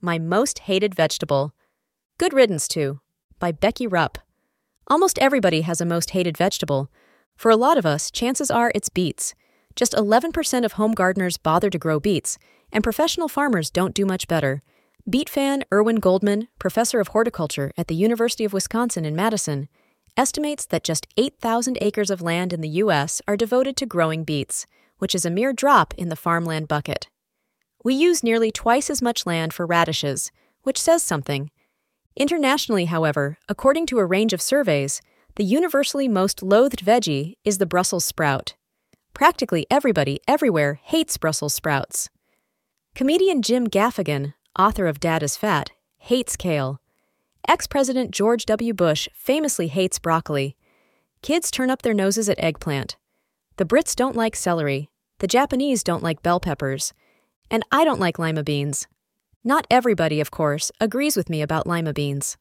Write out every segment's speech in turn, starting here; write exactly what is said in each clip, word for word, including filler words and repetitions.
My Most Hated Vegetable. Good Riddance To, by Becky Rupp. Almost everybody has a most hated vegetable. For a lot of us, chances are it's beets. Just eleven percent of home gardeners bother to grow beets, and professional farmers don't do much better. Beet fan Erwin Goldman, professor of horticulture at the University of Wisconsin in Madison, estimates that just eight thousand acres of land in the U S are devoted to growing beets, which is a mere drop in the farmland bucket. We use nearly twice as much land for radishes, which says something. Internationally, however, according to a range of surveys, the universally most loathed veggie is the Brussels sprout. Practically everybody everywhere hates Brussels sprouts. Comedian Jim Gaffigan, author of Dad is Fat, hates kale. Ex-President George W. Bush famously hates broccoli. Kids turn up their noses at eggplant. The Brits don't like celery. The Japanese don't like bell peppers. And I don't like lima beans. Not everybody, of course, agrees with me about lima beans.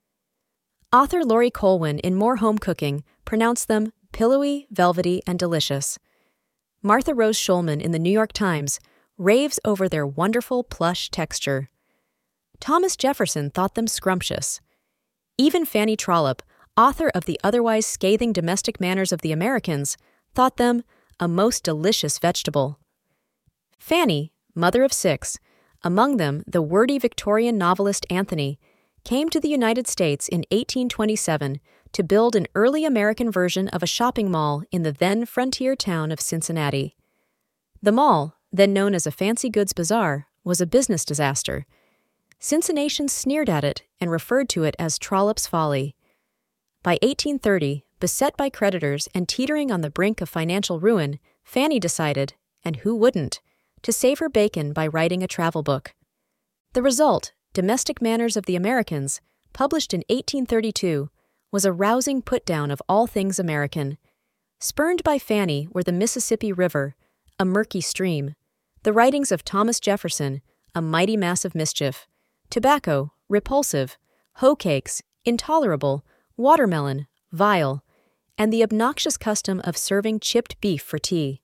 Author Laurie Colwin in More Home Cooking pronounced them pillowy, velvety, and delicious. Martha Rose Shulman in the New York Times raves over their wonderful plush texture. Thomas Jefferson thought them scrumptious. Even Fanny Trollope, author of The Otherwise Scathing Domestic Manners of the Americans, thought them a most delicious vegetable. Fanny, mother of six, among them the wordy Victorian novelist Anthony, came to the United States in eighteen twenty-seven to build an early American version of a shopping mall in the then frontier town of Cincinnati. The mall, then known as a fancy goods bazaar, was a business disaster. Cincinnatians sneered at it and referred to it as Trollope's Folly. By eighteen thirty, beset by creditors and teetering on the brink of financial ruin, Fanny decided, and who wouldn't, to save her bacon by writing a travel book. The result, Domestic Manners of the Americans, published in eighteen thirty-two, was a rousing put-down of all things American. Spurned by Fanny were the Mississippi River, a murky stream, the writings of Thomas Jefferson, a mighty mass of mischief, tobacco, repulsive, hoe cakes, intolerable, watermelon, vile, and the obnoxious custom of serving chipped beef for tea.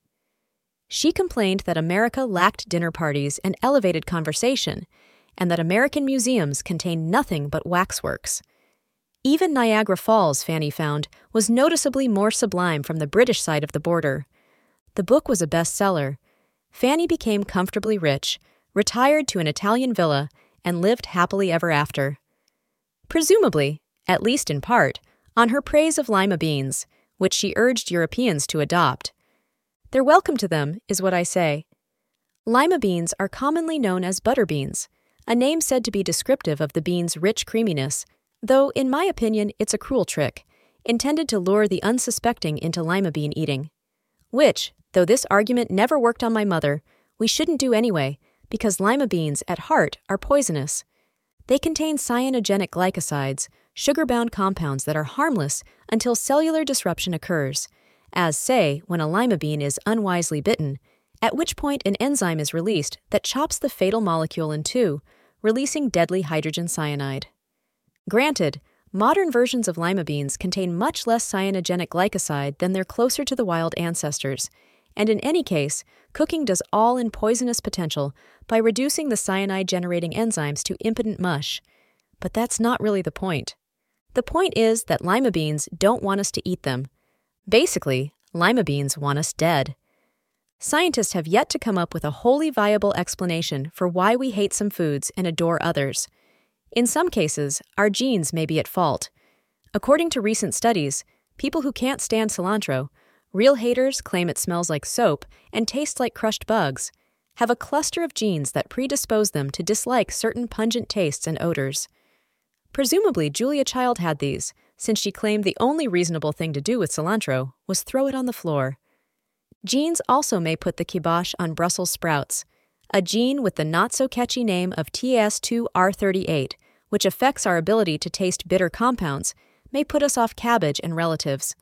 She complained that America lacked dinner parties and elevated conversation, and that American museums contained nothing but waxworks. Even Niagara Falls, Fanny found, was noticeably more sublime from the British side of the border. The book was a bestseller. Fanny became comfortably rich, retired to an Italian villa, and lived happily ever after. Presumably, at least in part, on her praise of lima beans, which she urged Europeans to adopt. They're welcome to them, is what I say. Lima beans are commonly known as butter beans, a name said to be descriptive of the beans' rich creaminess, though, in my opinion, it's a cruel trick, intended to lure the unsuspecting into lima bean eating. Which, though this argument never worked on my mother, we shouldn't do anyway, because lima beans, at heart, are poisonous. They contain cyanogenic glycosides, sugar-bound compounds that are harmless until cellular disruption occurs, as, say, when a lima bean is unwisely bitten, at which point an enzyme is released that chops the fatal molecule in two, releasing deadly hydrogen cyanide. Granted, modern versions of lima beans contain much less cyanogenic glycoside than their closer to the wild ancestors, and in any case, cooking does all in poisonous potential by reducing the cyanide-generating enzymes to impotent mush. But that's not really the point. The point is that lima beans don't want us to eat them. Basically, lima beans want us dead. Scientists have yet to come up with a wholly viable explanation for why we hate some foods and adore others. In some cases, our genes may be at fault. According to recent studies, people who can't stand cilantro, real haters claim it smells like soap and tastes like crushed bugs, have a cluster of genes that predispose them to dislike certain pungent tastes and odors. Presumably, Julia Child had these, since she claimed the only reasonable thing to do with cilantro was throw it on the floor. Genes also may put the kibosh on Brussels sprouts, a gene with the not-so-catchy name of T A S two R thirty-eight, which affects our ability to taste bitter compounds, may put us off cabbage and relatives.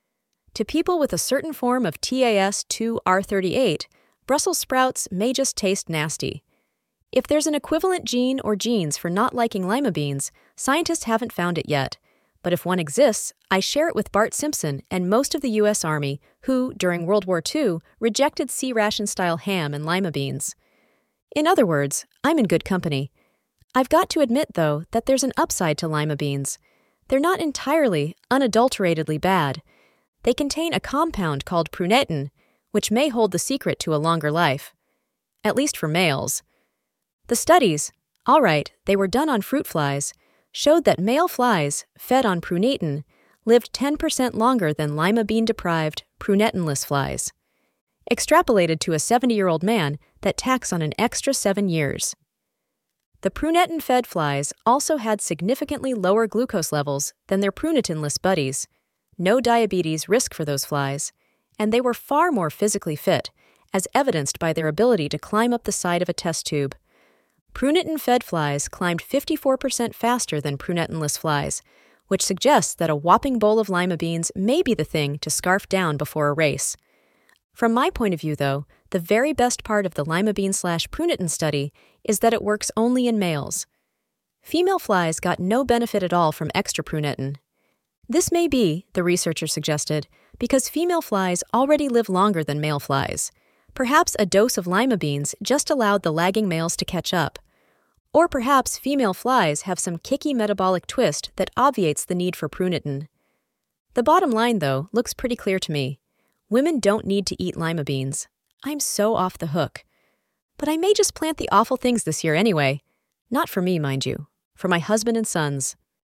To people with a certain form of T A S two R thirty-eight, Brussels sprouts may just taste nasty. If there's an equivalent gene or genes for not liking lima beans, scientists haven't found it yet. But if one exists, I share it with Bart Simpson and most of the U S Army, who, during World War Two, rejected C-ration-style ham and lima beans. In other words, I'm in good company. I've got to admit, though, that there's an upside to lima beans. They're not entirely, unadulteratedly bad. They contain a compound called prunetin, which may hold the secret to a longer life. At least for males. The studies, all right, they were done on fruit flies, showed that male flies, fed on prunetin, lived ten percent longer than lima bean-deprived, prunetinless flies. Extrapolated to a seventy-year-old man, that tacks on an extra seven years. The prunetin-fed flies also had significantly lower glucose levels than their prunetinless buddies, no diabetes risk for those flies, and they were far more physically fit, as evidenced by their ability to climb up the side of a test tube. Prunetin-fed flies climbed fifty-four percent faster than prunetinless flies, which suggests that a whopping bowl of lima beans may be the thing to scarf down before a race. From my point of view, though, the very best part of the lima bean slash prunetin study is that it works only in males. Female flies got no benefit at all from extra prunetin. This may be, the researcher suggested, because female flies already live longer than male flies. Perhaps a dose of lima beans just allowed the lagging males to catch up. Or perhaps female flies have some kicky metabolic twist that obviates the need for prunetin. The bottom line, though, looks pretty clear to me. Women don't need to eat lima beans. I'm so off the hook. But I may just plant the awful things this year anyway. Not for me, mind you. For my husband and sons.